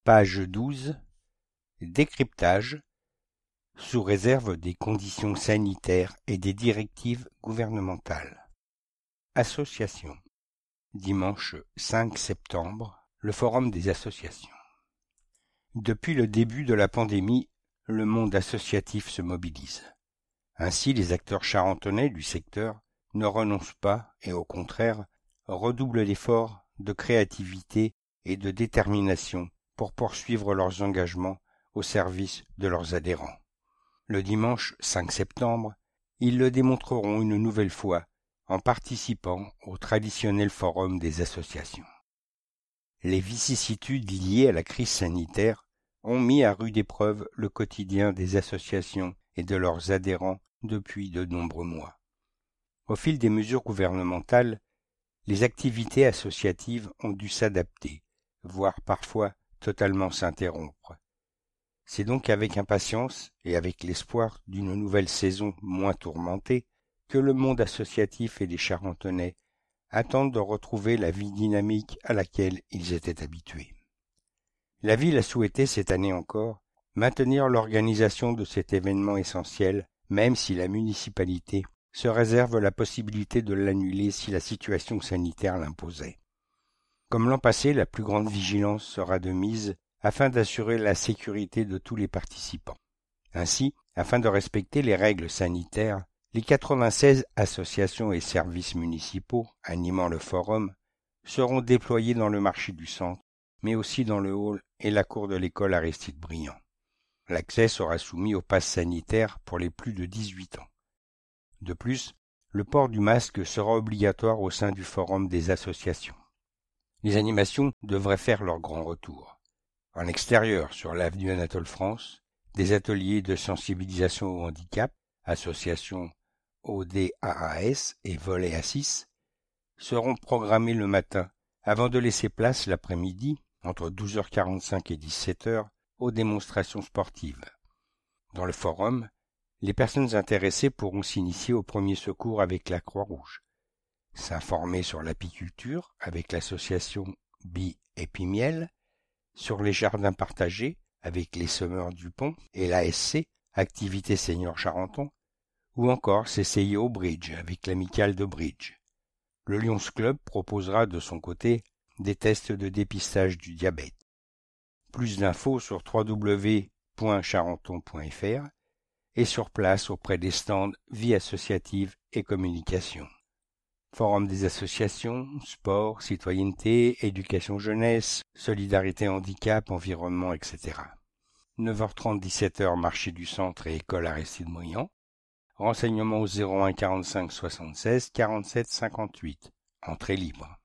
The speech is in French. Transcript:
Page 12. Décryptage, sous réserve des conditions sanitaires et des directives gouvernementales. Association. Dimanche 5 septembre, le Forum des associations. Depuis le début de la pandémie, le monde associatif se mobilise. Ainsi, les acteurs charentonnais du secteur ne renoncent pas et au contraire redoublent d'efforts, de créativité et de détermination pour poursuivre leurs engagements au service de leurs adhérents. Le dimanche 5 septembre, ils le démontreront une nouvelle fois en participant au traditionnel forum des associations. Les vicissitudes liées à la crise sanitaire ont mis à rude épreuve le quotidien des associations et de leurs adhérents depuis de nombreux mois. Au fil des mesures gouvernementales, les activités associatives ont dû s'adapter, voire parfois totalement s'interrompre. C'est donc avec impatience et avec l'espoir d'une nouvelle saison moins tourmentée que le monde associatif et les Charentonnais attendent de retrouver la vie dynamique à laquelle ils étaient habitués. La ville a souhaité cette année encore maintenir l'organisation de cet événement essentiel, même si la municipalité se réserve la possibilité de l'annuler si la situation sanitaire l'imposait. Comme l'an passé, la plus grande vigilance sera de mise afin d'assurer la sécurité de tous les participants. Ainsi, afin de respecter les règles sanitaires, les 96 associations et services municipaux animant le forum seront déployés dans le marché du centre, mais aussi dans le hall et la cour de l'école Aristide-Briand. L'accès sera soumis au pass sanitaire pour les plus de 18 ans. De plus, le port du masque sera obligatoire au sein du forum des associations. Les animations devraient faire leur grand retour. En extérieur, sur l'avenue Anatole France, des ateliers de sensibilisation au handicap, association ODAAS et Volet A6, seront programmés le matin, avant de laisser place l'après-midi, entre 12h45 et 17h, aux démonstrations sportives. Dans le forum, les personnes intéressées pourront s'initier aux premiers secours avec la Croix-Rouge, s'informer sur l'apiculture avec l'association Bi et Pimiel, sur les jardins partagés avec les Semeurs du Pont et l'ASC, Activité Senior Charenton, ou encore s'essayer au bridge avec l'amicale de bridge. Le Lions Club proposera de son côté des tests de dépistage du diabète. Plus d'infos sur www.charenton.fr et sur place auprès des stands Vie associative et communication. Forum des associations, sport, citoyenneté, éducation jeunesse, solidarité handicap, environnement, etc. 9h30, 17h, marché du centre et école Aristide-Briand. Renseignements au 01 45 76 47 58. Entrée libre.